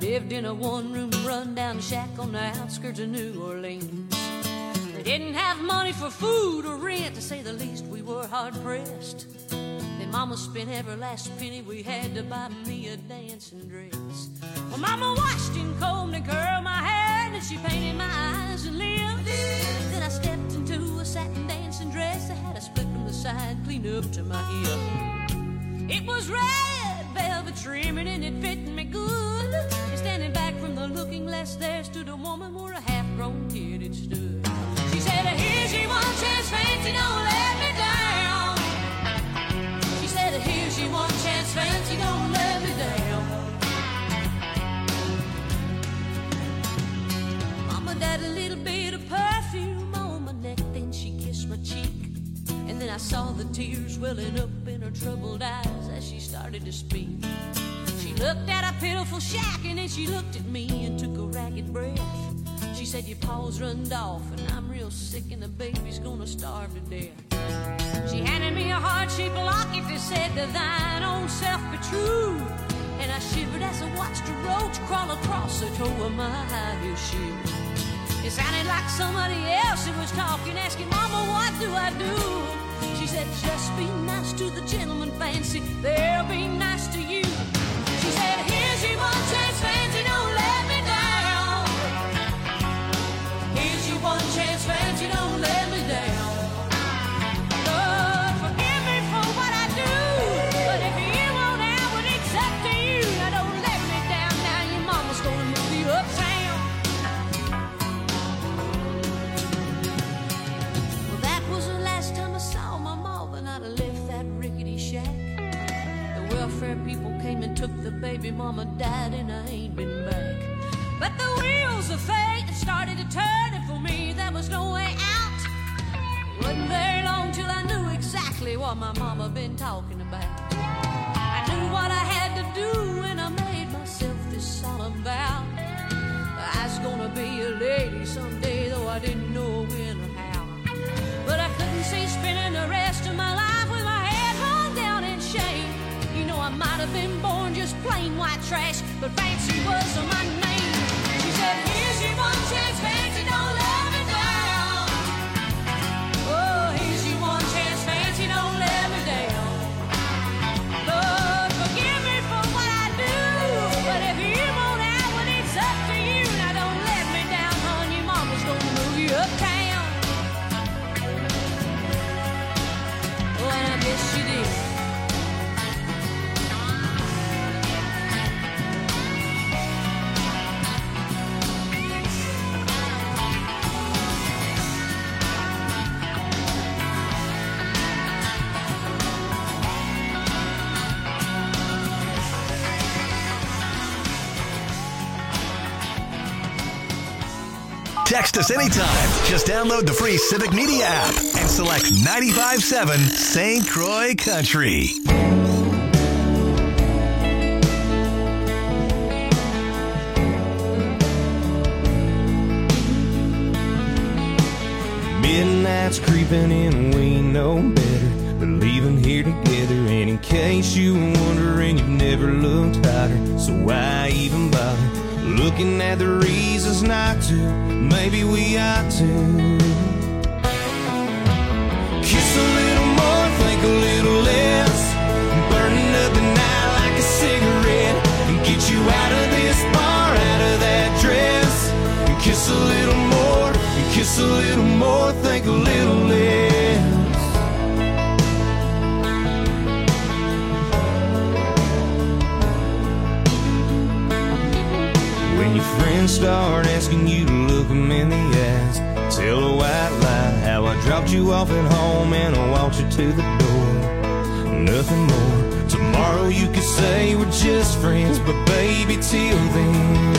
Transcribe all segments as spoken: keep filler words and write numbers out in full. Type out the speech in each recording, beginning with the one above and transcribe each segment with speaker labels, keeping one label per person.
Speaker 1: lived in a one-room run-down shack on the outskirts of New Orleans. We didn't have money for food or rent, to say the least. We were hard-pressed. Then Mama spent every last penny we had to buy me a dancing dress. Well, Mama washed and combed and curled my hair, and she painted my eyes and lips. Then I stepped into a satin dancing dress that had a split from the side clean up to my hip. It was red velvet trimming and it fit me good. And standing back from the looking glass there stood a woman where a half-grown kid had stood. She said, here's your one chance, fancy, don't let me down. She said, here's your one chance, fancy, don't let me down. Mama died a little bit of perfume on my neck, then she kissed my cheek. And then I saw the tears welling up in her troubled eyes as she started to speak. She looked at a pitiful shack and then she looked at me and took a ragged breath. She said, your paws runned off and I'm real sick and the baby's gonna starve to death. She handed me a heart-shaped locket that said, to thine own self be true. And I shivered as I watched a roach crawl across the toe of my high-heel shoe. It sounded like somebody else who was talking, asking, Mama, what do I do? She said, just be nice to the gentleman, fancy, they'll be nice to you. She said, here's your one chance, fancy, don't let me down. Here's your one chance, fancy, don't let me down. Lord, forgive me for what I do, but if you won't have it, it's up to you. Now don't let me down, now your mama's gonna move you uptown. People came and took the baby, Mama died and I ain't been back. But the wheels of fate started to turn, and for me there was no way out. It wasn't very long till I knew exactly what my mama been talking about. I knew what I had to do and I made myself this solemn vow. I was gonna be a lady someday, though I didn't know when or how. But I couldn't see spending the rest of my life with my head hung down in shame. You know I might have been born just plain white trash, but fancy was my name. She said, here's your one chance, fancy, don't let me down. Oh, here's your one chance, fancy, don't let me down. Lord, forgive me for what I do, but if you won't have it, it's up to you. Now don't let me down, hon, your mama's gonna move you uptown. Oh, and I guess she did.
Speaker 2: Text us anytime. Just download the free Civic Media app and select ninety-five point seven Saint Croix Country.
Speaker 3: Midnight's creeping in, we know better, but leaving here together. And in case you were wondering, you've never looked hotter, so why even bother? Looking at the reasons not to, maybe we ought to kiss a little more, think a little less, burning up the night like a cigarette, and get you out of this bar, out of that dress, and kiss a little more, and kiss a little more, think a little less. When your friends start asking you to look them in the eyes, tell a white lie how I dropped you off at home and I walked you to the door. Nothing more. Tomorrow you could say we're just friends, but baby, till then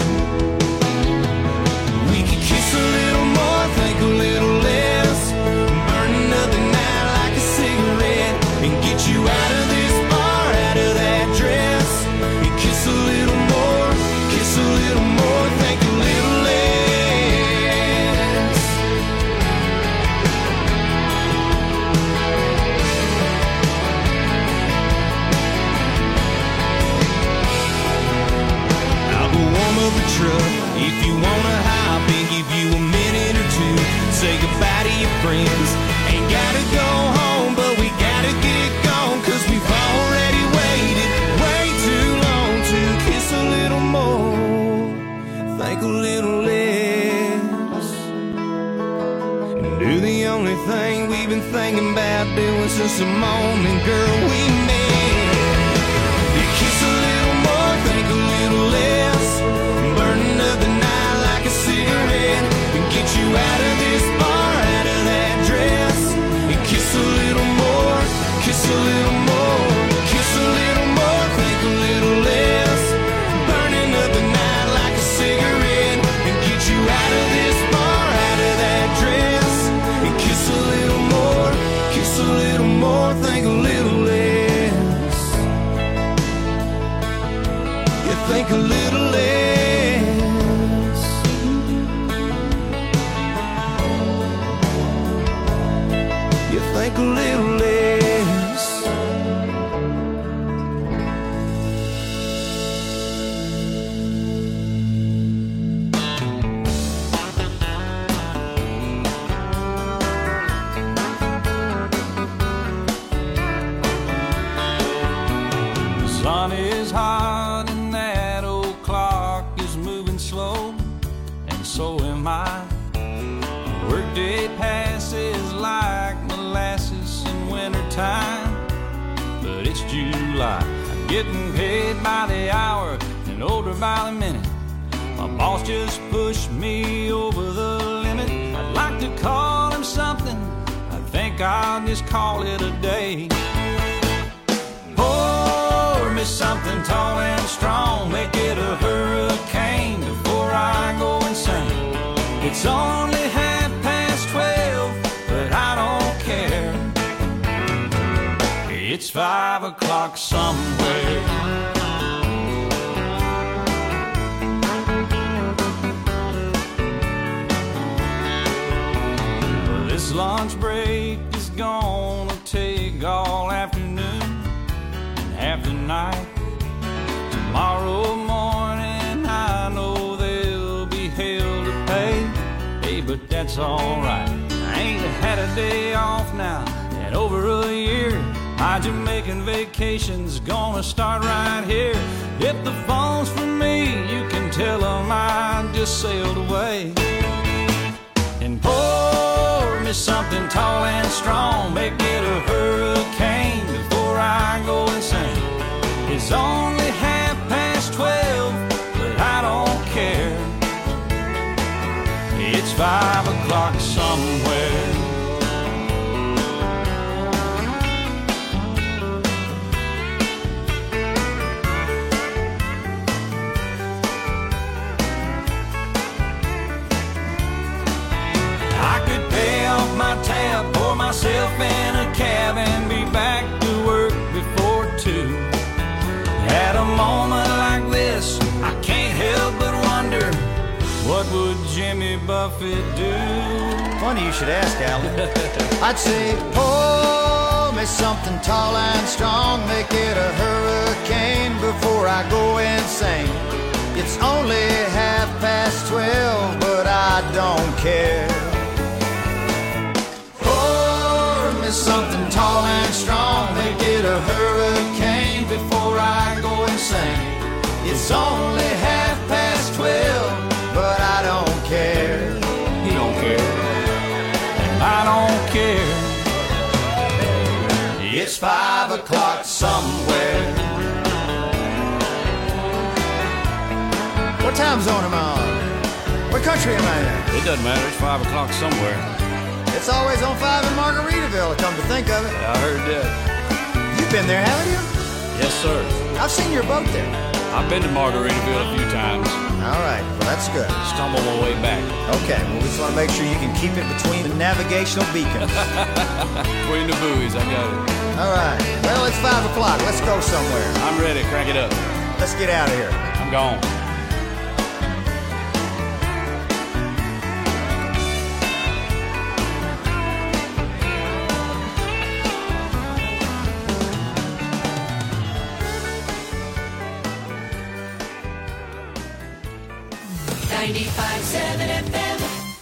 Speaker 3: we could kiss a little more, think a little less, burning up the night like a cigarette, and get you out of this bar, out of that dress, and kiss a little more, kiss a little more, think a little less. I'll go warm truck. If you wanna hop in, give you a minute or two, say goodbye to your friends. Ain't gotta go home, but we gotta get gone, cause we've already waited way too long to kiss a little more, think a little less, and do the only thing we've been thinking about doing since the moment, girl, we met. You kiss a little more, think a little less, burning up the night like a cigarette, and get you out of this bar, out of that dress. And kiss a little more, kiss a little more, kiss a little more, think a little less, burning up the night like a cigarette, and get you out of this bar, out of that dress. And kiss a little more, kiss a little more, think a little less. You think a little less. You think a little less.
Speaker 4: The sun is hot and that old clock is moving slow, and so am I. Workday passes like molasses in wintertime, but it's July. I'm getting paid by the hour and older by the minute. My boss just pushed me over the limit. I'd like to call him something, I think I'll just call it a day. Pour me something tall and strong, make it a hurricane before I go insane. It's only half past twelve, but I don't care. It's five o'clock somewhere. Well, this lunch break is gonna take all afternoon and half the night. Tomorrow morning I know there'll be hell to pay. Hey, but that's alright. I ain't had a day off now in over a year. My Jamaican vacation's gonna start right here. If the phone's for me, you can tell them I just sailed away. And pour me something tall and strong, make it a hurricane before I go insane. It's only half past twelve, but I don't care. It's five o'clock somewhere. I could pay off my tab, pour myself in a cab, and be back to work before two. At a moment like this, I can't help but wonder, what would Jimmy Buffett do?
Speaker 5: Funny you should ask, Alan. I'd say, pour me something tall and strong, make it a hurricane before I go insane. It's only half past twelve, but I don't care. Pour me something tall and strong, make it a hurricane before I go insane. It's only half past twelve, but I don't care.
Speaker 4: He don't care, and I don't care.
Speaker 5: It's five o'clock somewhere. What time zone am I on? What country am I in?
Speaker 4: It doesn't matter, it's five o'clock somewhere.
Speaker 5: It's always on five in Margaritaville, come to think of it.
Speaker 4: I heard that.
Speaker 5: You've been there, haven't you?
Speaker 4: Yes, sir.
Speaker 5: I've seen your boat there.
Speaker 4: I've been to Margaritaville a few times.
Speaker 5: All right, well, that's good.
Speaker 4: Stumble my way back.
Speaker 5: Okay, well, we just want to make sure you can keep it between the navigational beacons.
Speaker 4: Between the buoys, I got it.
Speaker 5: All right, well, it's five o'clock. Let's go somewhere.
Speaker 4: I'm ready, crank it up.
Speaker 5: Let's get out of here.
Speaker 4: I'm gone.
Speaker 1: ninety-five point seven F M.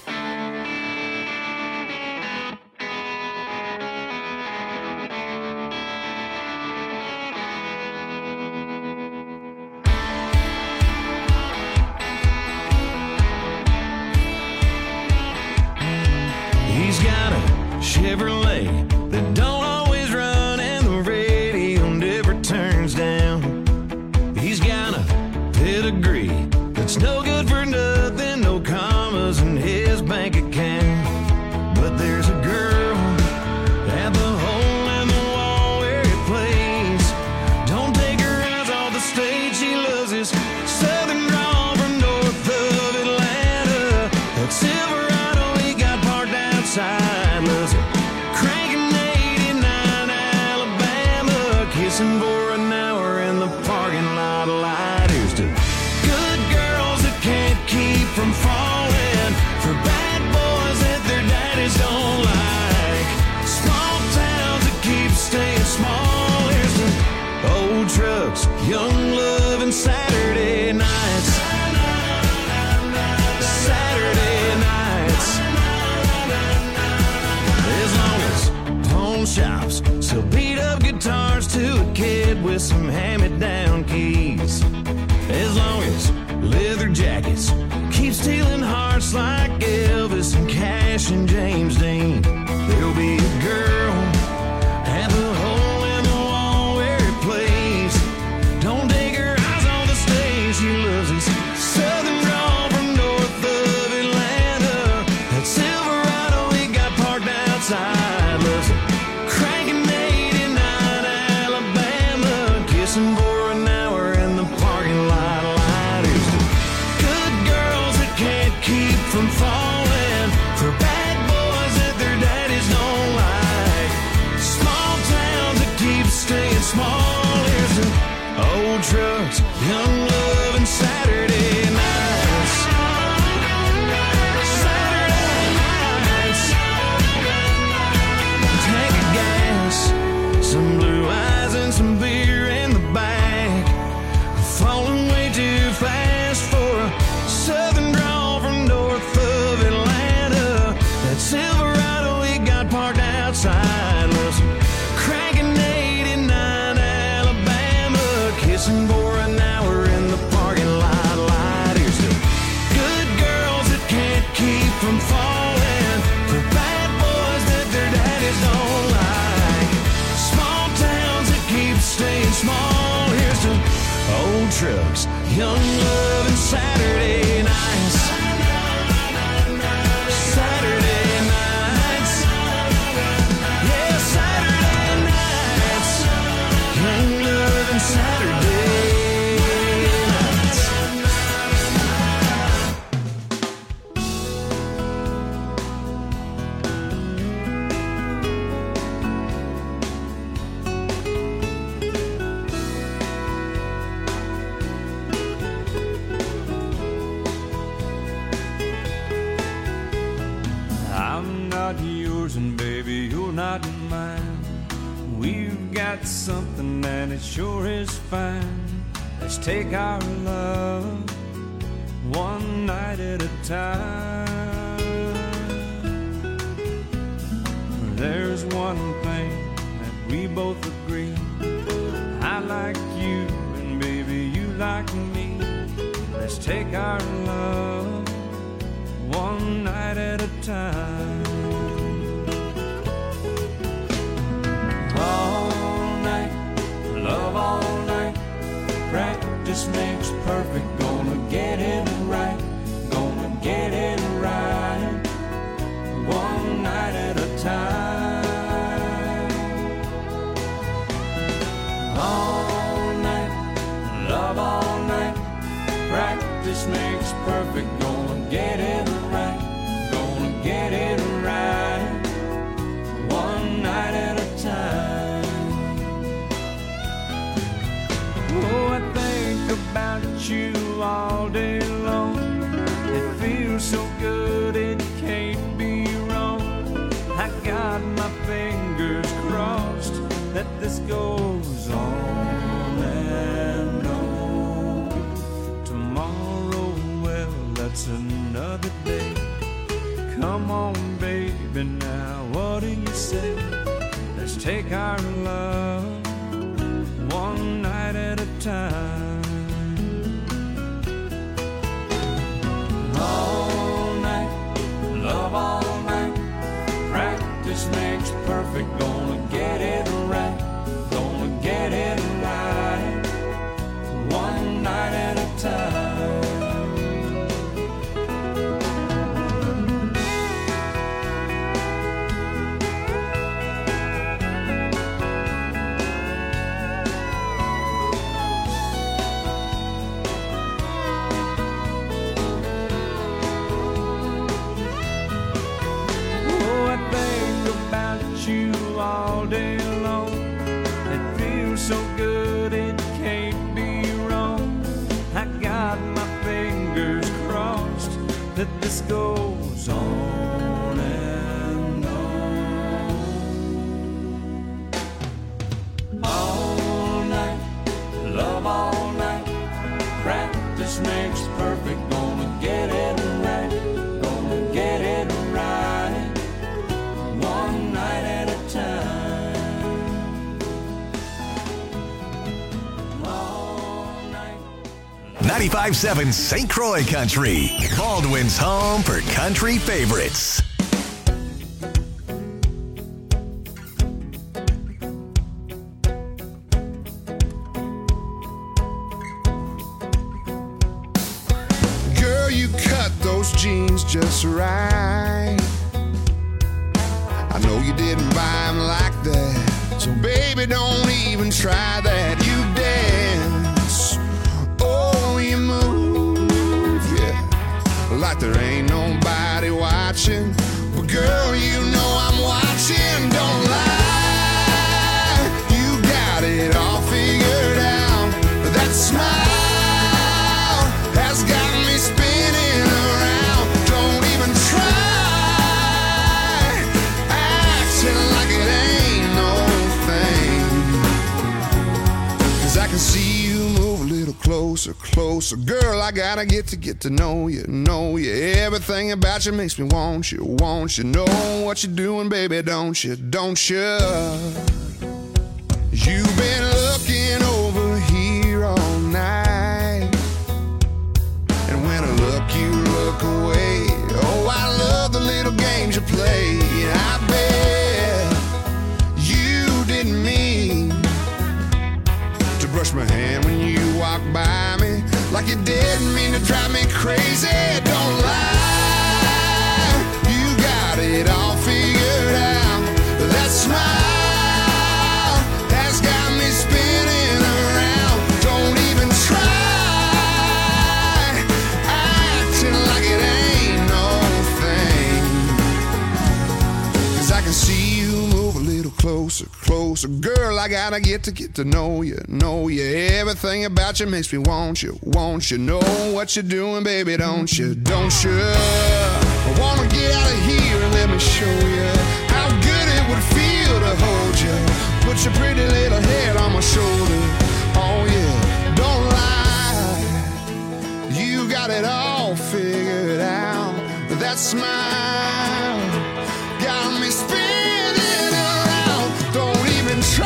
Speaker 3: He's got a Chevrolet that don't always run and the radio never turns down. He's got a pedigree that's no good for nothing, no commas in his bank account. But there's a girl at the hole in the wall where he plays. Don't take her eyes off the stage, she loves his southern drawl from north of Atlanta. That Silverado he got parked outside, loves it cranking eighty-nine Alabama, kissing for an hour in the parking lot light. Here's to good girls that can't keep from falling for bad boys that their daddies don't like. Small towns that keep staying small. Here's to old trucks, young love, and Saturday nights. Saturday nights. As long as pawn shops sell beat up guitars to a kid with some hand-me-down keys. As long as leather jackets keep stealing hearts like Elvis and Cash and James Dean, there'll be a girl at the hole in the wall where he plays. Don't take her eyes on the stage, she loves his southern drawl from north of Atlanta. That Silverado he got parked outside, loves it cranking eighty-nine Alabama, kissing for an hour in the parking lot light. Here's to good girls that can't keep from falling for bad boys that their daddies don't like. Small towns that keep staying small. Here's to old trucks, young love, and Saturday nights. Saturday nights. Tank of gas, some blue eyes and some beer in the back. Falling way too fast for a southern drawl from north of Atlanta. That Silverado he got parked outside, loves cranking eighty-nine Alabama, kissing for an hour in the parking lot light. Here's to good girls that can't keep from falling for bad boys that their daddies don't like. Small towns that keep staying small. Here's to old trucks, young love, and Saturday nights. Saturday nights. Yeah, Saturday nights. Young love and Saturday nights.
Speaker 4: I'm not yours and baby, you're not mine. We've got something and it sure is fine. Let's take our love one night at a time. There's one thing that we both agree. I like you and baby you like me. Let's take our love one night at a time. All night, love all night. Practice makes perfect. Gonna get it right. Gonna get it right. One night at a time. All night, love all night. Practice makes perfect. Gonna get it right. Gonna get it right. One night at a time. Oh, I think about you all day long. It feels so good, it can't be wrong. I got my fingers crossed that this goes on and on. Tomorrow, well, that's take our love one night at a time. All night, love all night. Practice makes perfect. Gonna get it right. Gonna get it right. One night at a time. All day long, it feels so good it can't be wrong. I got my fingers crossed that this goes on and on. All night, love all night. Practice makes perfect. Gonna get it right. Gonna get it right. One night at a time.
Speaker 2: ninety-five seven Saint Croix Country, Baldwin's home for country favorites.
Speaker 6: Girl, you cut those jeans just right. I know you didn't buy them like that, so baby, don't even try that. You dance, oh, you move, yeah, like there ain't nobody watching. But girl, you know I'm watching, don't lie. You got it all figured out. That smile has got me spinning around. Don't even try. Like it ain't no thing. Cause I can see you move a little closer, closer. Girl, I gotta get to get to know you, know you. Everything about you makes me want you, want you. Know what you're doing, baby, don't you, don't you? You've been looking over here all night, and when I look, you look away. Oh, I love the little games you play. I bet you didn't mean to brush my hand when you walked by me, like you didn't mean to drive me crazy. Don't lie, you got it all figured out. That smile has got me spinning around. Don't even try acting like it ain't no thing. Cause I can see you move a little closer, closer. Girl, I gotta get to get to know you, know you. Everything about you makes me want you, want you. Know what you're doing, baby, don't you, don't you? I wanna get out of here and let me show you how good it would feel to hold you. Put your pretty little head on my shoulder. Oh yeah, don't lie, you got it all figured out. That smile got me spinning around. Don't even try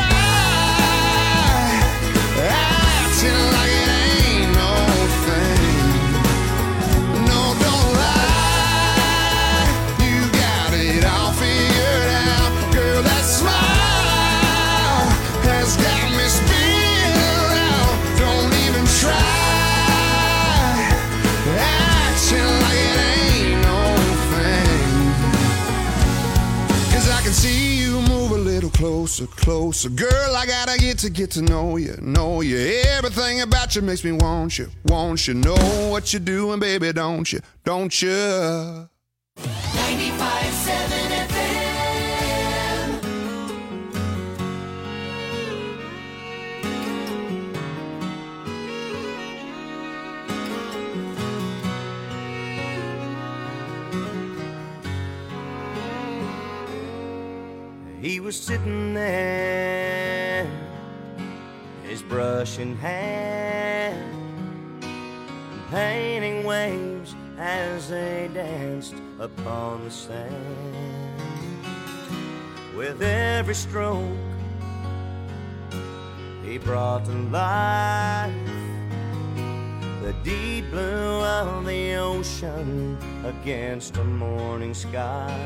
Speaker 6: acting like it ain't no thing. No, don't lie, you got it all figured out. Girl, that smile has got me spinning around. Don't even try acting like it ain't no thing. Cause I can see you move a little closer, closer. Girl, I gotta get to get to know you, know you. Everything about you makes me want you, want you. Know what you're doing, baby, don't you, don't you?
Speaker 3: ninety-five seven F M.
Speaker 5: He was sitting there, his brush in hand, painting waves as they danced upon the sand. With every stroke he brought to life the deep blue of the ocean against the morning sky.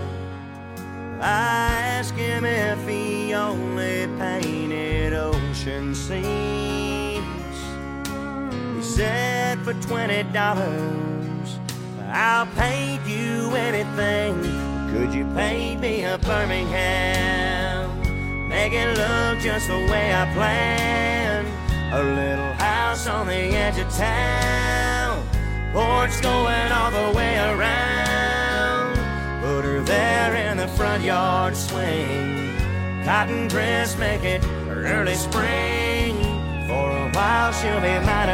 Speaker 5: I asked him if he only painted ocean scenes. He said for twenty dollars I'll paint you anything. Could you paint me a Birmingham? Make it look just the way I planned. A little house on the edge of town, porch going all the way around. Put her there in the front yard swing. Cotton dress, make it early spring. For a while she'll be mine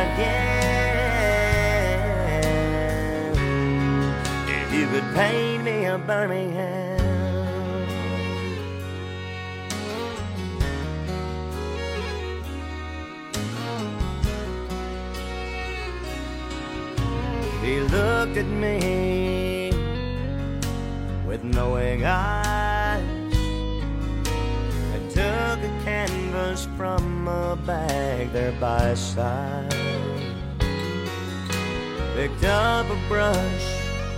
Speaker 5: again. If you could paint me a Birmingham. He looked at me with knowing eyes and took a canvas from a bag there by his side. Picked up a brush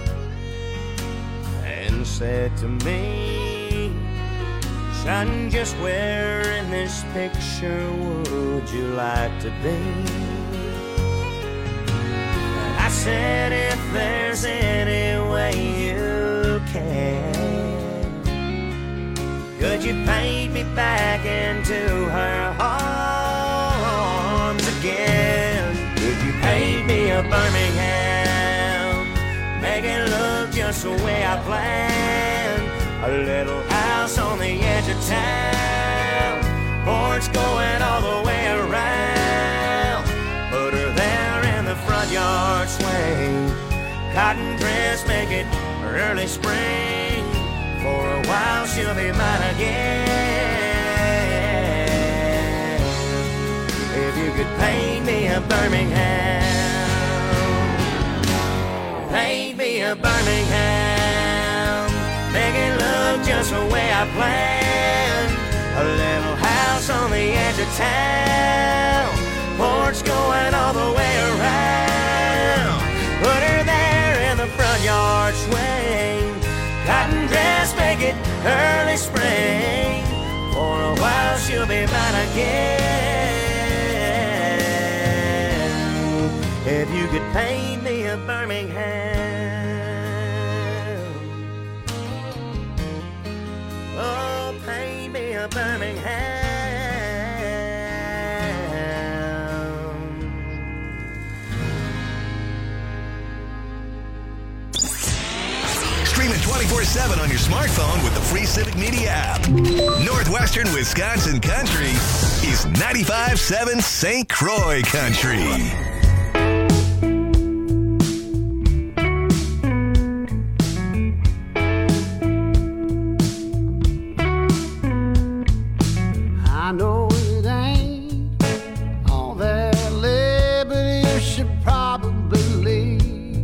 Speaker 5: and said to me, son, just where in this picture would you like to be? I said, if there's any way you can, could you paint me back into her arms again? Could you paint me a Birmingham? Make it look just the way I planned. A little house on the edge of town, porch going all the way around. Put her there in the front yard swing. Cotton dress, make it early spring. For a while she'll be mine again. If you could paint me a Birmingham, paint me a Birmingham. Make it look just the way I planned. A little house on the edge of town, porch going all the way around. Put her there in the front yard swing. Cotton dress, make it early spring. For a while she'll be mine again. If you could paint me a Birmingham, oh, paint me a Birmingham.
Speaker 2: Stream it twenty-four seven on your smartphone with the free Civic Media app. Northwestern Wisconsin Country is ninety-five point seven Saint Croix Country.
Speaker 7: I know it ain't all that lit, but you should probably leave.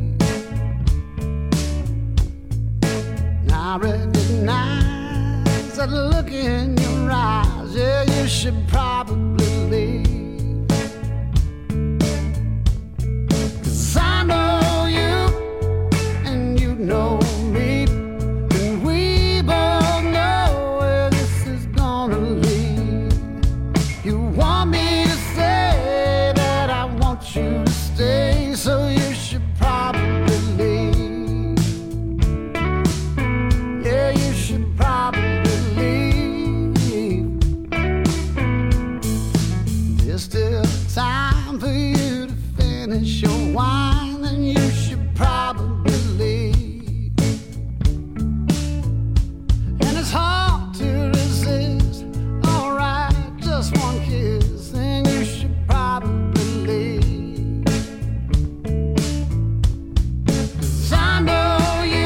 Speaker 7: I recognize that look in your eyes. Yeah, you should probably leave. 'Cause I know you and you know me, and we both know where this is gonna lead. You want me to say that I want you to stay, so you should probably leave. You should probably leave. There's still time for you to finish your wine, and you should probably leave. And it's hard to resist. Alright, just one kiss, and you should probably leave. 'Cause I know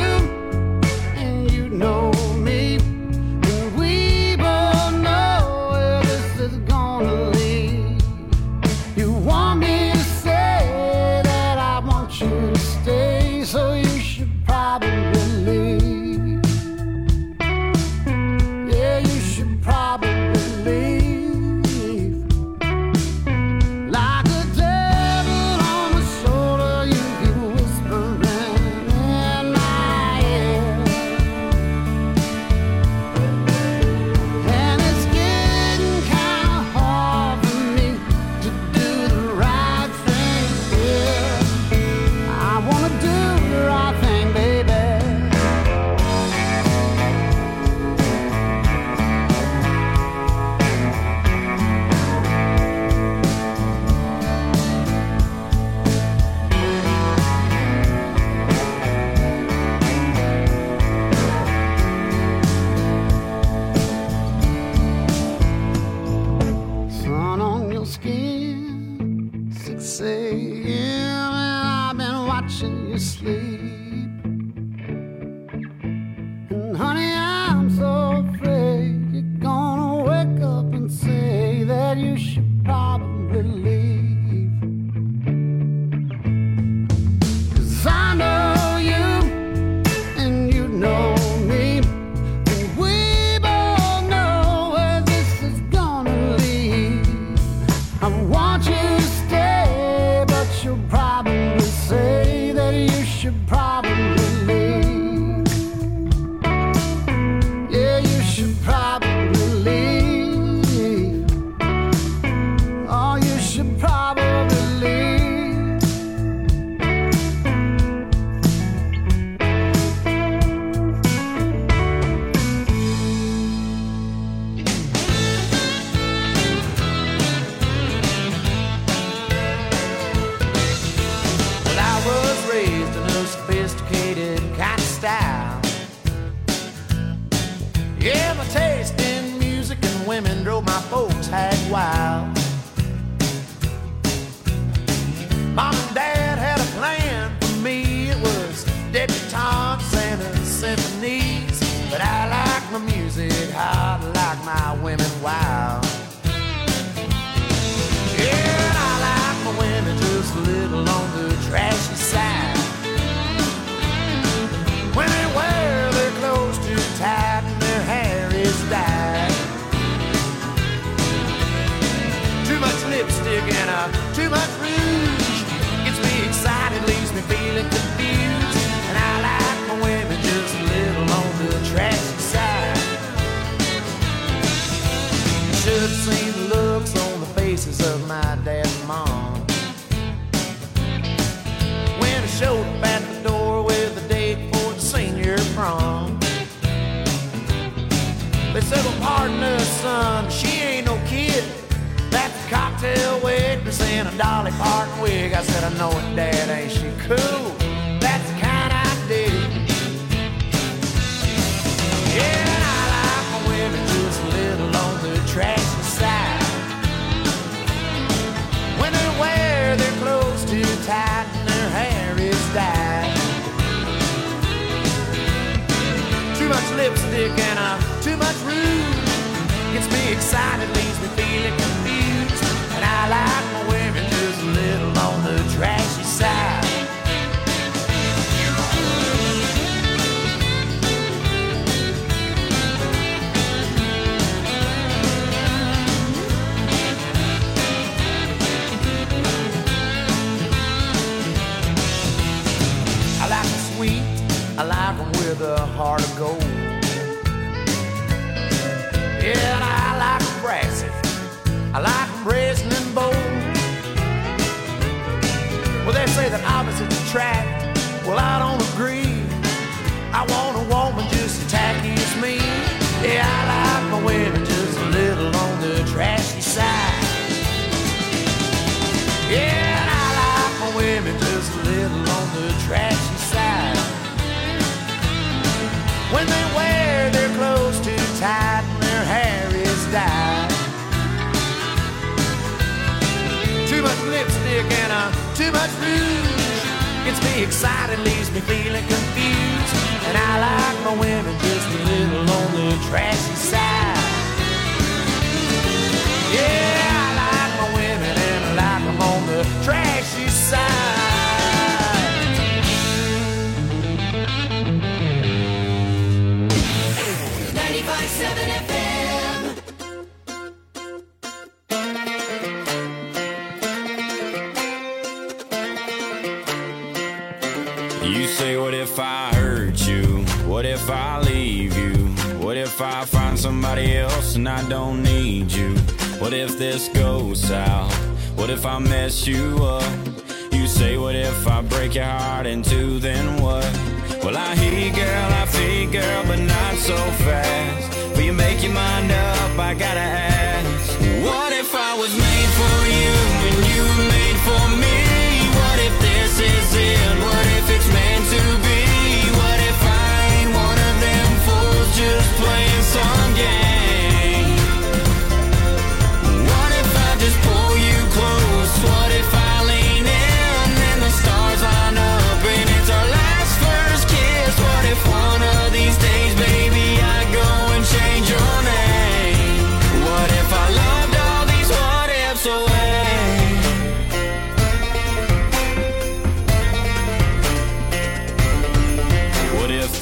Speaker 7: know me, and we both know where this is gonna lead. You want me to say that I want you to stay, watching you sleep. And honey, I'm so afraid you're gonna wake up and say that you should probably leave. 'Cause I know you and you know me, and we both know where this is gonna lead. I want you to stay, but you'll probably say that you should probably leave. Yeah, you should probably leave. Oh, you should probably leave.
Speaker 3: Well, I was raised in a sophisticated kind of style. Yeah, my taste in music and women drove my folks hag wild. Mom and Dad had a plan for me. It was debutantes and the symphonies. But I like my music hot, like my women wild. Yeah, and I like my women just a little on the trashy side. When they wear their clothes too tight and their hair is dyed. Too much lipstick and uh, too much rouge gets me excited, leaves me feeling confused. And I like my women just a little on the trashy side. Should have seen the looks on the faces of my dad and mom when I showed up at the door with a date for the senior prom. They said, well, pardon us, son, she ain't no kid. That's a cocktail waitress in a Dolly Parton wig. I said, I know it, Dad, ain't she cool? That's the kind I dig. Yeah, and I like my women just a little on the trashy side. When they wear their clothes too tight and their hair is dyed. Too much lipstick and uh, too much rouge gets me excited, leaves me feeling confused. And I like my women just a little on the trashy side. I like them sweet, I like them with a heart of gold. Yeah, and I like them brassy, I like them brazen and bold. Well, they say that opposites attract, well, I don't agree. I want a woman just as tacky as me. Yeah, I like my women just a little on the trashy side. Yeah, and I like my women just a little on the trashy side. When they wear their clothes too tight and their hair is dyed. Too much lipstick and uh, too much rouge gets me excited, leaves me feeling confused. And I like my women just a little on the trashy side. Yeah, I like my women and I like them on the trashy side.
Speaker 1: ninety-five point seven F M.
Speaker 4: You say, what if I hurt you? What if I leave you? What if I find somebody else and I don't need you? What if this goes south? What if I mess you up? You say, what if I break your heart in two, then what? Well, I hear you, girl, I feel you, girl, but not so fast. Will you make your mind up? I gotta ask. What if I was made for you and you were made for me? What if this is it? What if it's meant to be? What if I ain't one of them fools just playing some game? What if I just pull you close? What if I lean in and the stars line up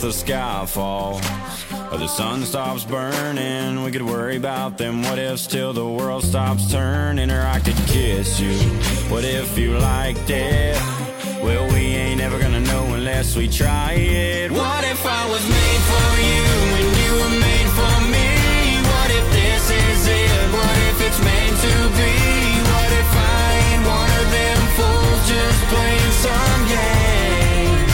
Speaker 4: the sky falls or the sun stops burning, we could worry about them what ifs till the world stops turning. Or I could kiss you, what if you liked it? Well, we ain't ever gonna know unless we try it. What if I was made for you and you were made for me? What if this is it? What if it's meant to be? What if I ain't one of them fools just playing some game?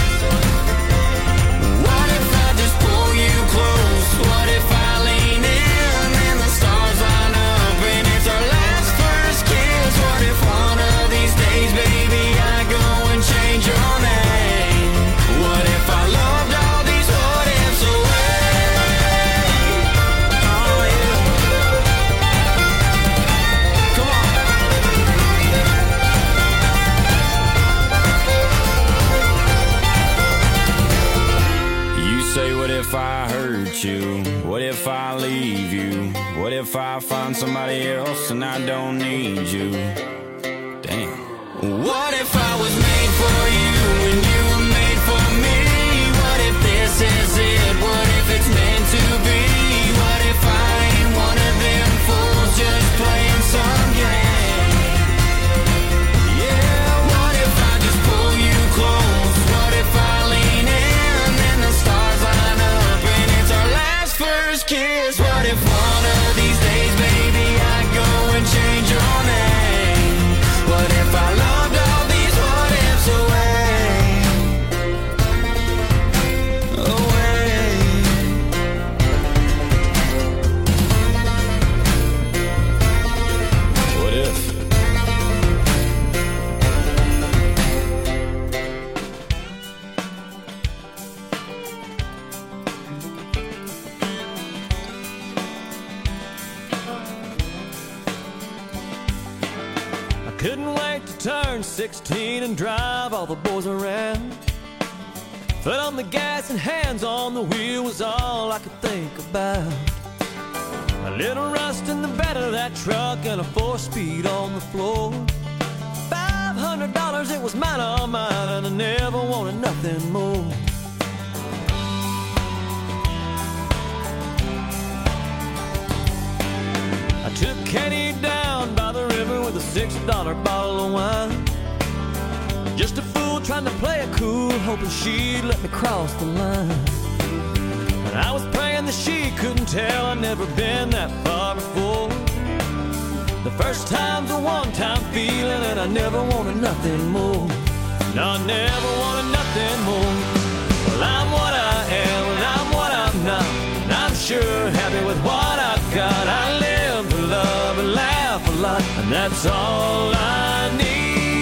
Speaker 4: What if I just pull you close? What if I lean in and the stars line up and it's our last first kiss? What if one of these days, baby, I go and change your name? What if I loved all these what ifs away? Oh yeah. Come on. You say, what if I hurt you? What if I leave you? What if I find somebody else and I don't need you? Damn. What if I was made for you and you were made for me? What if this is it? What if it's meant to be? What if I ain't one of them fools just playing some game? Yeah, what if I just pull you close? What if I lean in and the stars line up and it's our last first kiss? What if one of these days, baby, I go and change your name? What if I loved all these what ifs away? Away. What if? I couldn't wait to turn sixteen and drive all the boys around. Foot on the gas and hands on the wheel was all I could think about. A little rust in the bed of that truck and a four-speed on the floor. Five hundred dollars, it was mine, all mine, and I never wanted nothing more. I took Katie down by the river with a six dollar bottle of wine. Just a fool trying to play it cool, hoping she'd let me cross the line. And I was praying that she couldn't tell I'd never been that far before. The first time's a one-time feeling, and I never wanted nothing more. No, I never wanted nothing more. Well, I'm what I am, and I'm what I'm not, and I'm sure happy with what I've got. I live to love and laugh a lot, and that's all I need.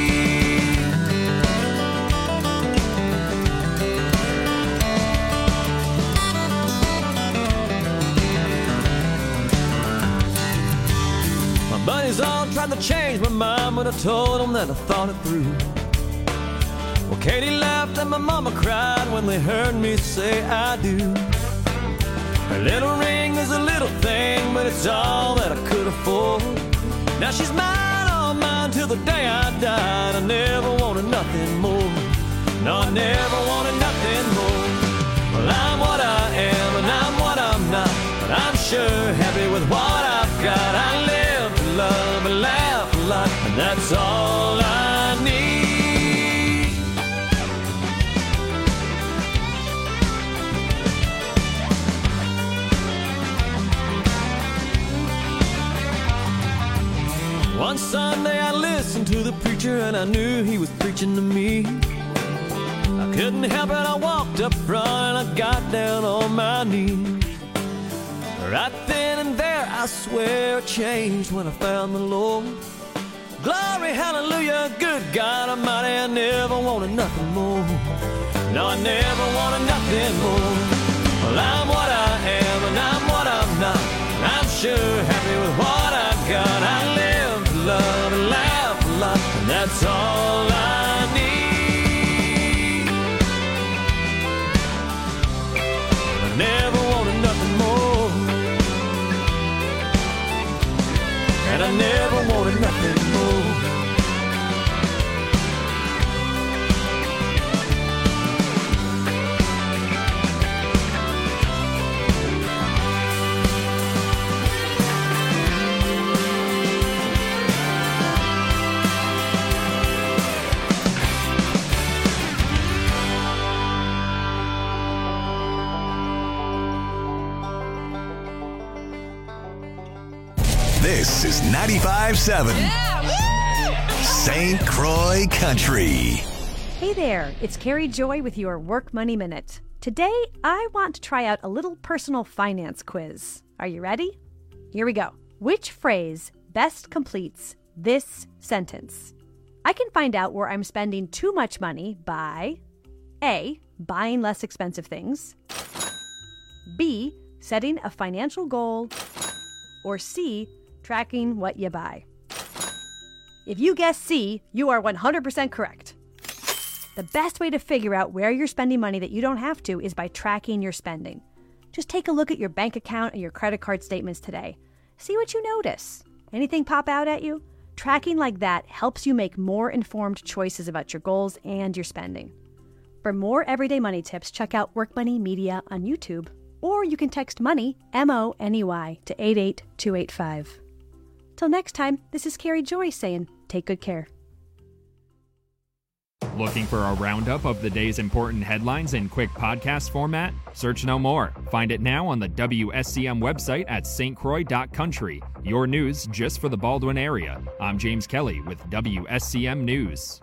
Speaker 4: My buddies all tried to change my mind, but I told them that I thought it through. Well, Katie laughed and my mama cried when they heard me say I do. Her little ring is a little thing, but it's all that I could afford. Now she's mine, all mine, till the day I died. I never wanted nothing more. No, I never wanted nothing more. Well, I'm what I am, and I'm what I'm not, but I'm sure happy with what I've got. I live to love and laugh a lot, and that's all I need. One Sunday I listened to the preacher and I knew he was preaching to me. I couldn't help it, I walked up front and I got down on my knees. Right then and there I swear it changed when I found the Lord. Glory, hallelujah, good God Almighty, I never wanted nothing more. No, I never wanted nothing more. Well, I'm what I am and I'm what I'm not, and I'm sure happy with what I've got. I live to love and laugh a lot, and that's all I need. I never wanted nothing more, and I never wanted nothing more.
Speaker 2: This is ninety-five seven Saint Croix Country.
Speaker 8: Hey there, it's Carrie Joy with your Work Money Minute. Today, I want to try out a little personal finance quiz. Are you ready? Here we go. Which phrase best completes this sentence? I can find out where I'm spending too much money by A. Buying less expensive things, B. Setting a financial goal, or C. Tracking what you buy. If you guess C, you are one hundred percent correct. The best way to figure out where you're spending money that you don't have to is by tracking your spending. Just take a look at your bank account and your credit card statements today. See what you notice. Anything pop out at you? Tracking like that helps you make more informed choices about your goals and your spending. For more everyday money tips, check out Work Money Media on YouTube, or you can text MONEY, M O N E Y, to eight eight two eight five. Till next time, this is Carrie Joy saying, take good care.
Speaker 9: Looking for a roundup of the day's important headlines in quick podcast format? Search no more. Find it now on the W S C M website at s t croix dot country. Your news just for the Baldwin area. I'm James Kelly with W S C M News.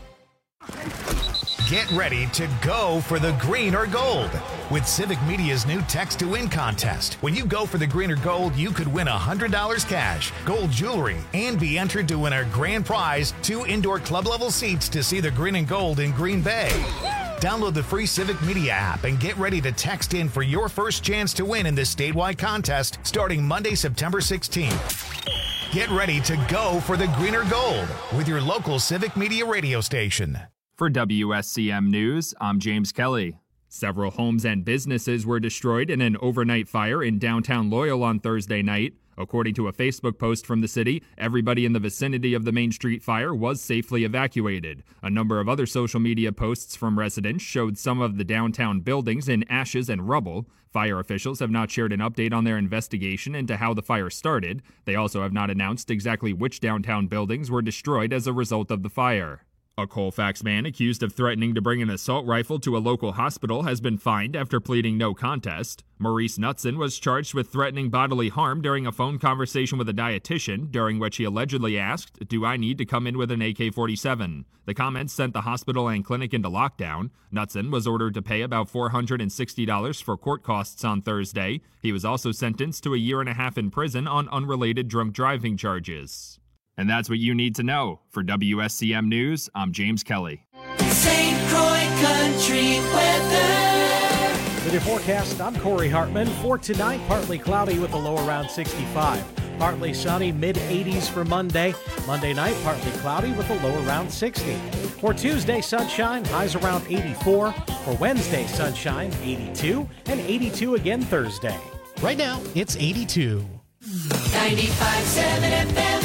Speaker 2: Get ready to go for the green or gold with Civic Media's new Text to Win contest. When you go for the green or gold, you could win one hundred dollars cash, gold jewelry, and be entered to win our grand prize, two indoor club-level seats to see the green and gold in Green Bay. Download the free Civic Media app and get ready to text in for your first chance to win in this statewide contest starting Monday, September sixteenth. Get ready to go for the green or gold with your local Civic Media radio station.
Speaker 9: For W S C M News, I'm James Kelly. Several homes and businesses were destroyed in an overnight fire in downtown Loyal on Thursday night. According to a Facebook post from the city, everybody in the vicinity of the Main Street fire was safely evacuated. A number of other social media posts from residents showed some of the downtown buildings in ashes and rubble. Fire officials have not shared an update on their investigation into how the fire started. They also have not announced exactly which downtown buildings were destroyed as a result of the fire. A Colfax man accused of threatening to bring an assault rifle to a local hospital has been fined after pleading no contest. Maurice Knutson was charged with threatening bodily harm during a phone conversation with a dietitian, during which he allegedly asked, "Do I need to come in with an A K forty-seven? The comments sent the hospital and clinic into lockdown. Knutson was ordered to pay about four hundred sixty dollars for court costs on Thursday. He was also sentenced to a year and a half in prison on unrelated drunk driving charges. And that's what you need to know. For W S C M News, I'm James Kelly.
Speaker 3: Saint Croix Country weather.
Speaker 10: With your forecast, I'm Corey Hartman. For tonight, partly cloudy with a low around sixty-five. Partly sunny, mid eighties for Monday. Monday night, partly cloudy with a low around sixty. For Tuesday, sunshine, highs around eighty-four. For Wednesday, sunshine, eighty-two. And eighty-two again Thursday.
Speaker 11: Right now, it's eighty-two.
Speaker 3: ninety-five point seven F M.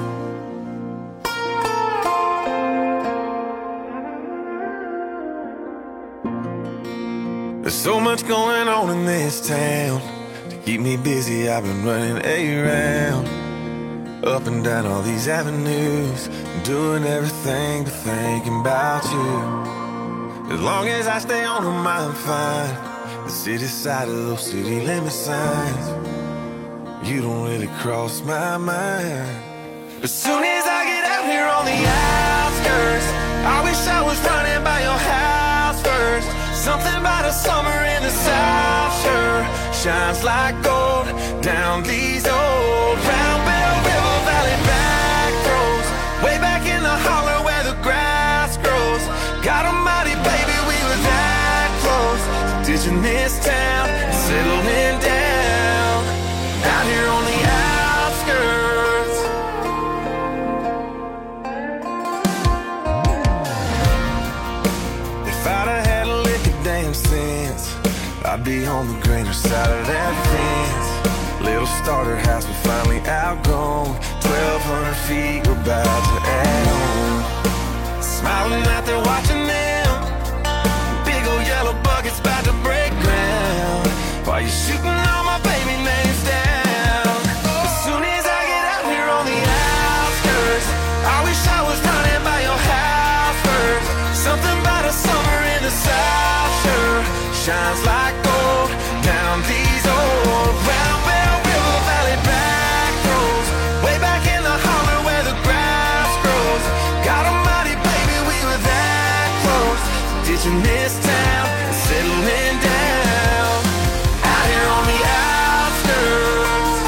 Speaker 12: There's so much going on in this town. To keep me busy, I've been running around, up and down all these avenues, doing everything but thinking about you. As long as I stay on them, I'm fine. The city side of those city limit signs, you don't really cross my mind. As soon as I get out here on the outskirts, I wish I was running by your house first. Something about a summer in the South sure shines like gold down these old Round Bell River Valley back roads, way back in the holler where the grass grows. God almighty, baby, we were that close to ditching this town and settling down out here on the outskirts. If I'd have had a lick of damn sense, I'd be on the greener side of that fence. Little starter house we finally outgrown, twelve hundred feet we're about to add on. Smiling out there watching them, big old yellow buckets about to break ground, while you're shooting all my baby names down. As soon as I get out here on the outskirts, I wish I was running by your house first. Something about a summer in the South sure shines like gold down these old Round Bell River Valley back roads,
Speaker 3: ditching this town and settling down out here on the outskirts.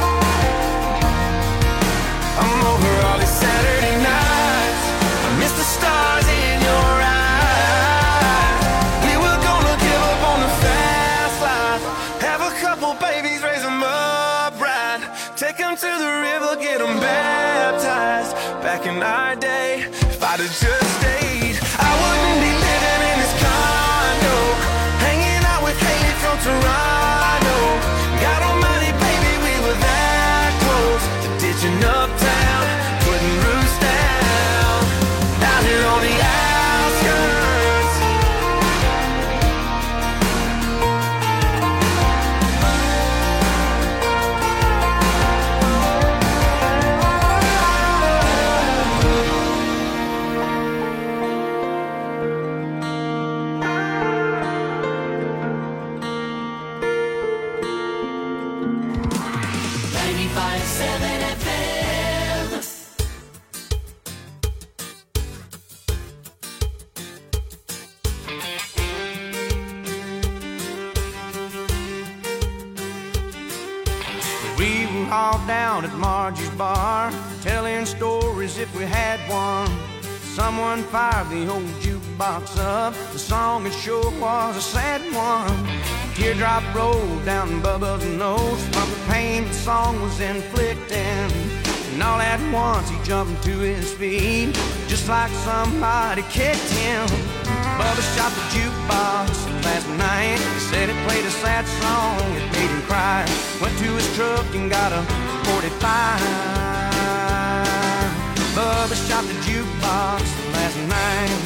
Speaker 3: I'm over all these Saturday nights. I miss the stars in your eyes. We were gonna give up on the fast life, have a couple babies, raise them up right, take them to the river, get them baptized. Back in our day, if I'd have just stayed, I wouldn't be living in this condo, hanging out with Haley from Toronto. God almighty, baby, we were that close to ditching uptown, putting roots down out here on the outskirts.
Speaker 1: ninety-five point seven F M.
Speaker 3: We were all down at Margie's bar, telling stories if we had one. Someone fired the old jukebox up. The song it sure was a sad one. A teardrop rolled down Bubba's nose from the pain the song was inflicting. And all at once he jumped to his feet, just like somebody kicked him. Bubba shot the jukebox last night. He said it played a sad song, it made him cry. Went to his truck and got a forty-five. Bubba shot the jukebox last night.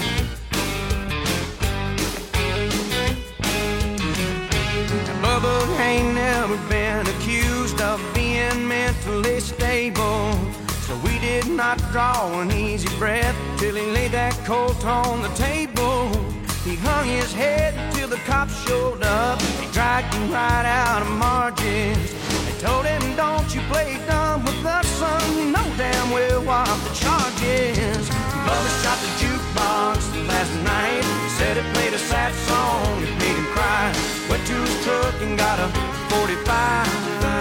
Speaker 3: Now Bubba ain't never been accused of being mentally stable, so we did not draw an easy breath till he laid that colt on the table. He hung his head till the cops showed up. They dragged him right out of Margie's. They told him, don't you play dumb with us, son. You know damn well what the charge is. Bubba shot the jukebox last night. He said it played a sad song, it made him cry. Went to his truck and got a forty-five.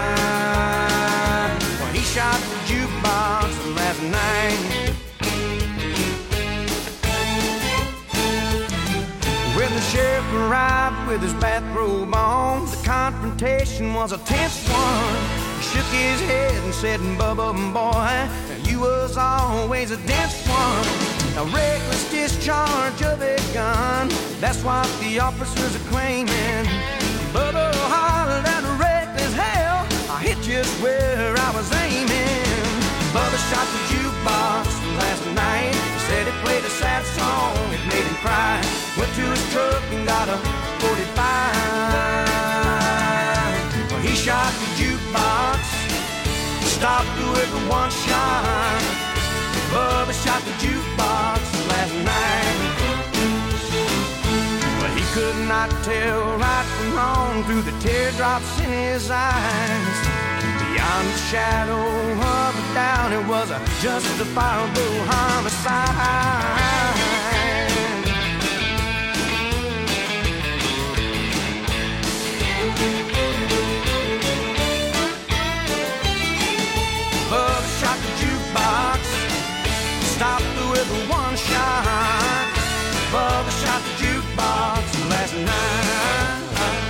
Speaker 3: Well, he shot the jukebox last night. When the sheriff arrived with his bathrobe on, the confrontation was a tense one. He shook his head and said, Bubba, boy, you was always a dense one. A reckless discharge of a gun, that's what the officers are claiming. Bubba hollered at a reckless hell, I hit just where I was aiming. Bubba shot the jukebox last night. He said it played a sad song, it made him cry. Went to his truck and got a forty-five. Well, he shot the jukebox, stopped the river one shot. Bubba shot the jukebox last night. Well, he could not tell right from wrong through the teardrops in his eyes. Beyond the shadow of a doubt, it was a justifiable homicide. Bubba shot the jukebox, stopped the river one shot. Bubba shot the jukebox last night.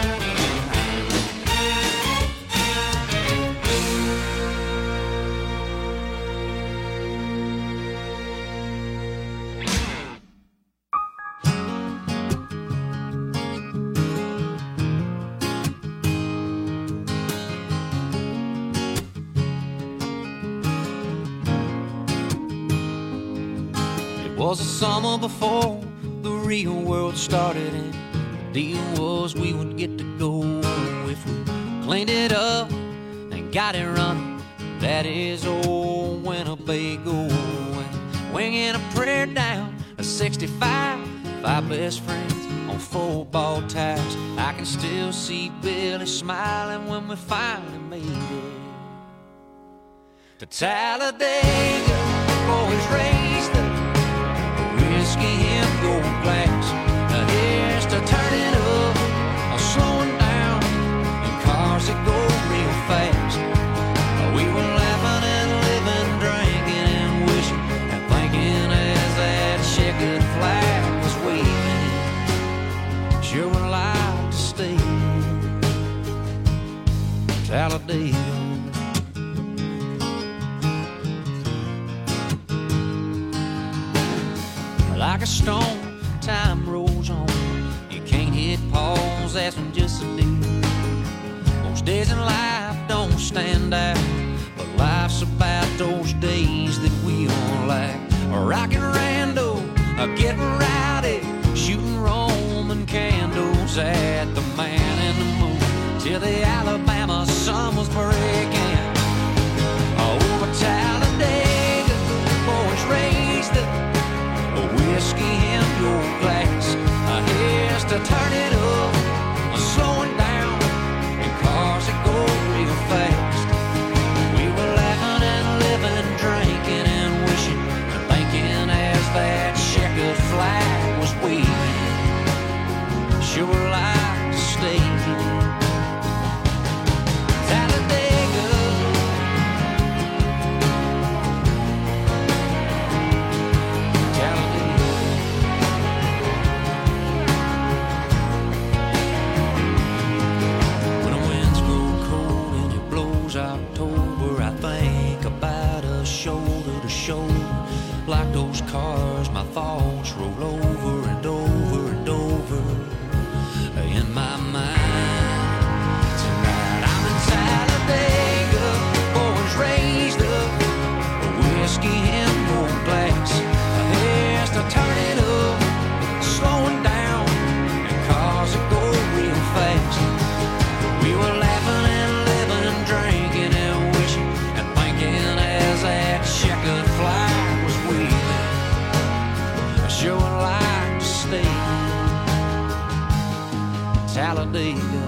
Speaker 13: It was the summer before the real world started, and the deal was we would get to go if we cleaned it up and got it running. That is old Winnebago, and winging a prayer down a sixty-five, five best friends on four ball tires. I can still see Billy smiling when we finally made it to Talladega. Boys raised up whiskey in gold glass. Now sure would like to stay in Talladega. Like a stone, time rolls on. You can't hit pause, that's when just a day. Most days in life don't stand out, but life's about those days that we all like. Rockin' rando, getting rowdy, shooting Roman candles at the man in the moon, till the Alabama sun was breaking. Over Talladega, boys raised up a whiskey in your glass. A here's to turn it up, a slowing down, and cars that go real fast. We were laughing and living, drinking and wishing and thinking as that checkered flag was waving. Sure like to stay Talladega. October, I think about us shoulder to shoulder. Like those cars, my thoughts roll over and over and over in my mind. Tonight I'm in Talladega, boys raised up, a whiskey in your glass. Here's to turn it up, slowing down, and cars that go real fast. We were laughing and living and drinking and wishing and thinking as that checkered flag was waving. I sure would like to stay Talladega.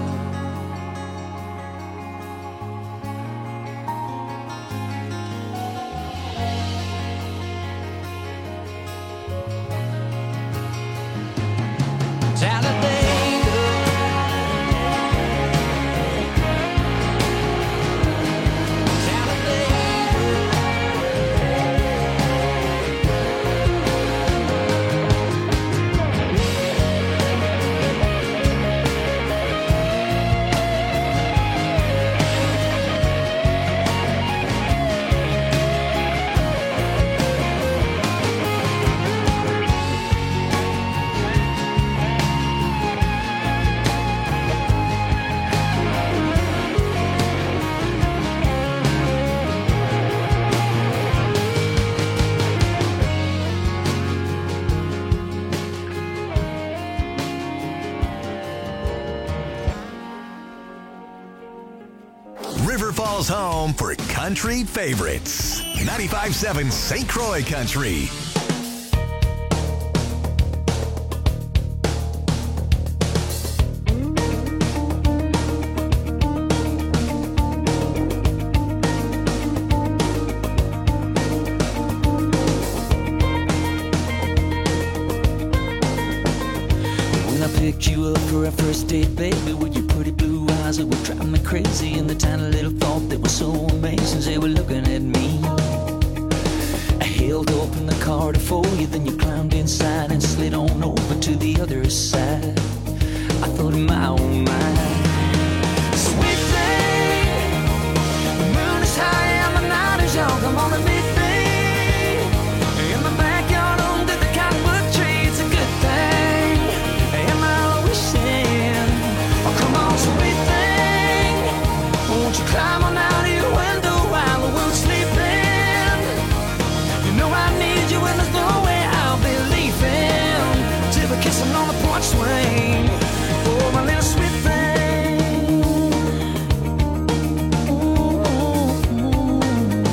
Speaker 2: River Falls home for country favorites. ninety-five point seven Saint Croix Country.
Speaker 14: When I picked you up for our first date, baby, with your pretty blue eyes that were driving me crazy, and the tiny little thought that was so amazing, they were looking at me. I held open the car to for you, then you climbed inside and slid on over to the other side. I thought in my own mind, sweet thing, the moon is high and the night is young, come on and meet me in the backyard under the cottonwood tree. It's a good thing, am I wishing? Oh, come on, sweet thing, won't you climb on out of your window while the world's sleeping? You know I need you and there's no way I'll be leaving till we're kissing on the porch swing. Oh, my little sweet thing. Ooh.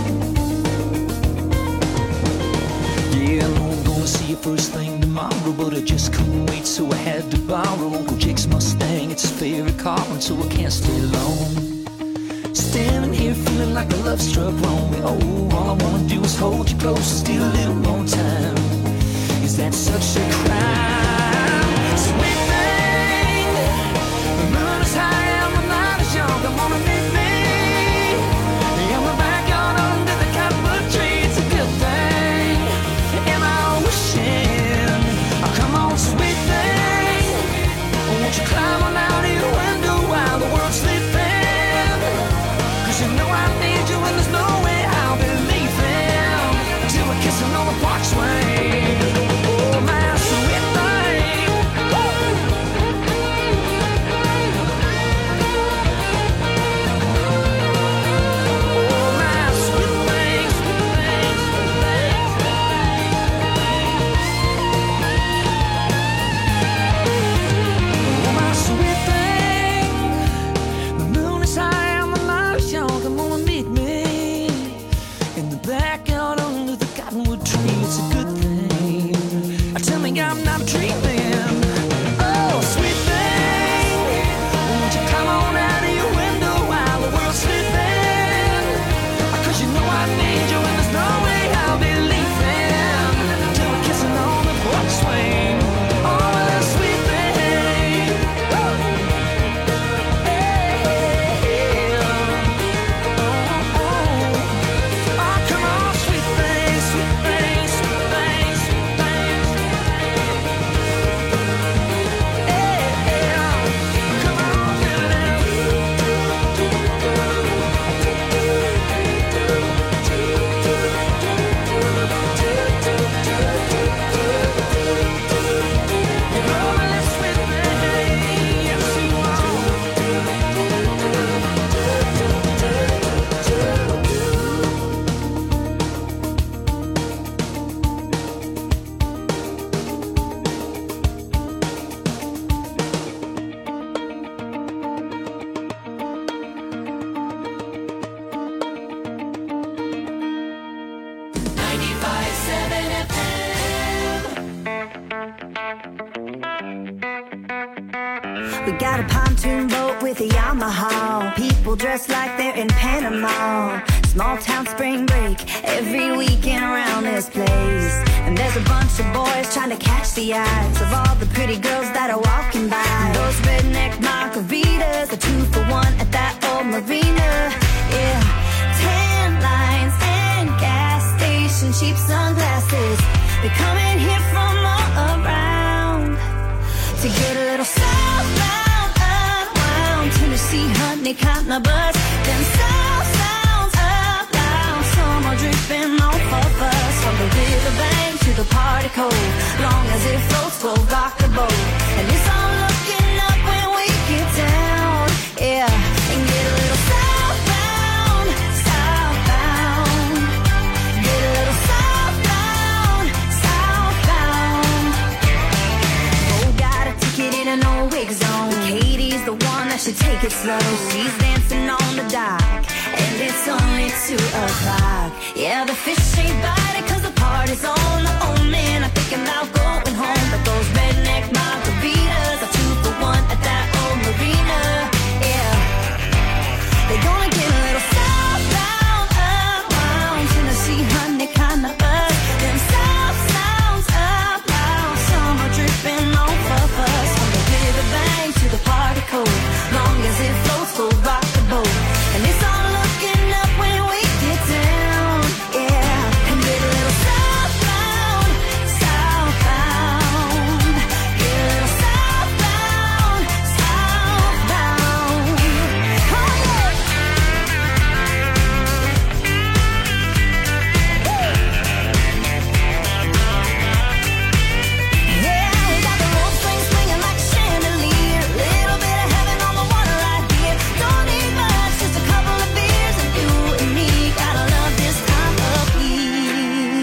Speaker 14: Yeah, I know I'm gonna see you first thing tomorrow, but I just couldn't wait, so I had to borrow Uncle Jake's Mustang. It's his favorite car, and so I can't stay long. Standing here feeling like a love struck wrong. Oh, all I wanna do is hold you close and steal a little more time. Is that such a crime? Sweet thing, the moon is high and the night is young. Come on and meet me in the backyard under the cottonwood tree. It's a good thing, am I wishing? Oh, come on, sweet thing,
Speaker 15: We got a pontoon boat with a Yamaha. People dressed like they're in Panama. Small town spring break every weekend around this place. And there's a bunch of boys trying to catch the eyes of all the pretty girls that are walking by. And those redneck margaritas are two for one at that old marina. Yeah, tan lines and gas station cheap sunglasses. They're coming here from all around to get a little southbound, unwound. Tennessee honey caught my buzz. Then south sounds up loud. Summer dripping off of us. From the riverbank to the party cove. Long as it floats, we'll rock the boat. And it's all looking up when we get down. Yeah, and get a little southbound, southbound. Get a little southbound, southbound. Oh, got a ticket in an old wig zone. Katie's the one that should take it slow. She's dancing on the dock, and it's only two o'clock. Yeah, the fish ain't biting cause the party's on. Oh man, I'm thinking about going home. But those redneck margaritas are two for one at that old marina. Yeah, they're gonna get a little southbound, unwound. Tennessee honey kinda buzz. Them south sounds up loud. Summer dripping off of us. From the riverbank to the party cove. Long as it floats, we'll rock the boat. And it's all looking up when we get down. Yeah, and get a little southbound, southbound. Get a little southbound, southbound. Oh yeah. Yeah, we got the rope swing swinging like a chandelier. Little bit of heaven on the water right here. Don't need much, just a couple of beers, and you and me gotta love this time of year.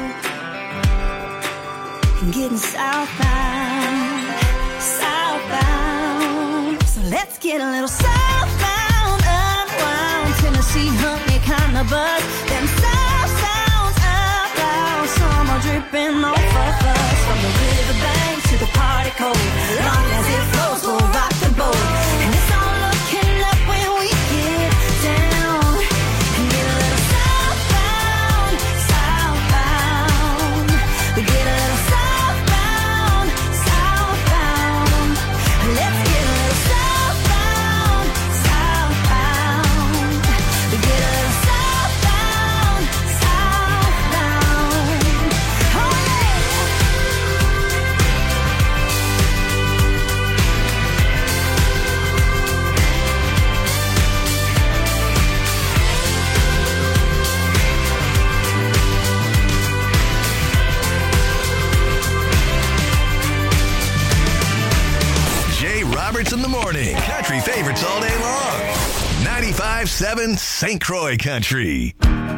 Speaker 15: And getting southbound, southbound. So let's get a little southbound, unwound. Tennessee honey kinda buzz. Them south sounds up loud. Summer dripping off of us. From the riverbank to the party cove. Long as it flows, we'll rock the boat. And it's all looking up when we get down. And get a little southbound, southbound. We get a little southbound, southbound. Let's get a little southbound, southbound. We get a little southbound, southbound. Oh yeah.
Speaker 2: Jay Roberts in the morning. Country favorites all day long. ninety-five seven Saint Croix Country.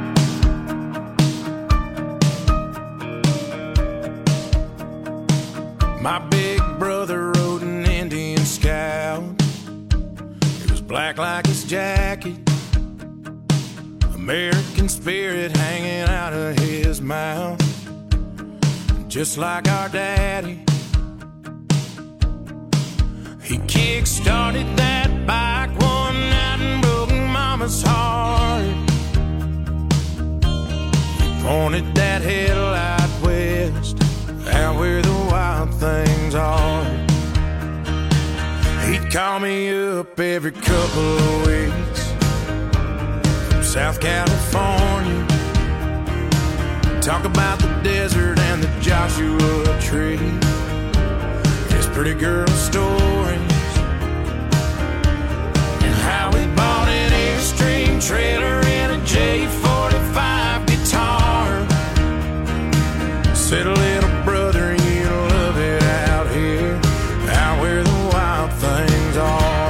Speaker 12: My big brother rode an Indian Scout. It was black like his jacket. American spirit hanging out of his mouth. Just like our daddy. He kick-started that bike one night and broke Mama's heart. He pointed that headlight west, out where the wild things are. He'd call me up every couple of weeks from South California. Talk about the desert and the Joshua Tree. His pretty girl stories. And how he bought an Airstream trailer and a J forty-five guitar. Said, little brother, you'll love it out here, out where the wild things are.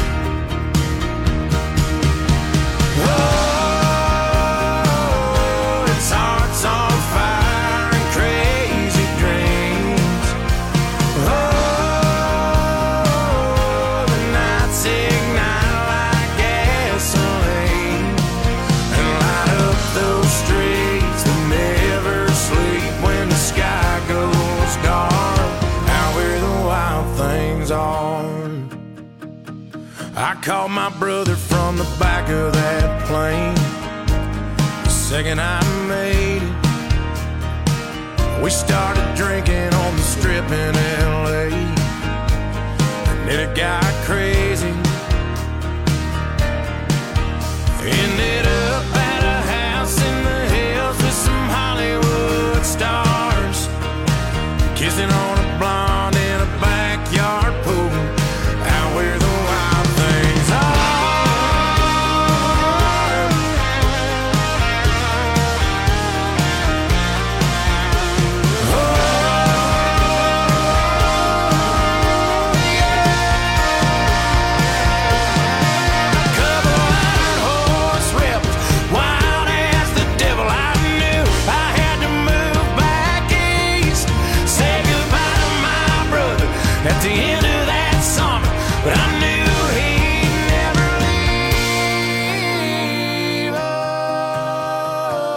Speaker 12: Oh, its heart's on fire and crazy dreams. Oh, the nights ignite like gasoline and light up those streets that never sleep when the sky goes dark, out where the wild things are. I called my brother from the back of that plane the second I made it. We started drinking on the strip in L A, and then it got crazy.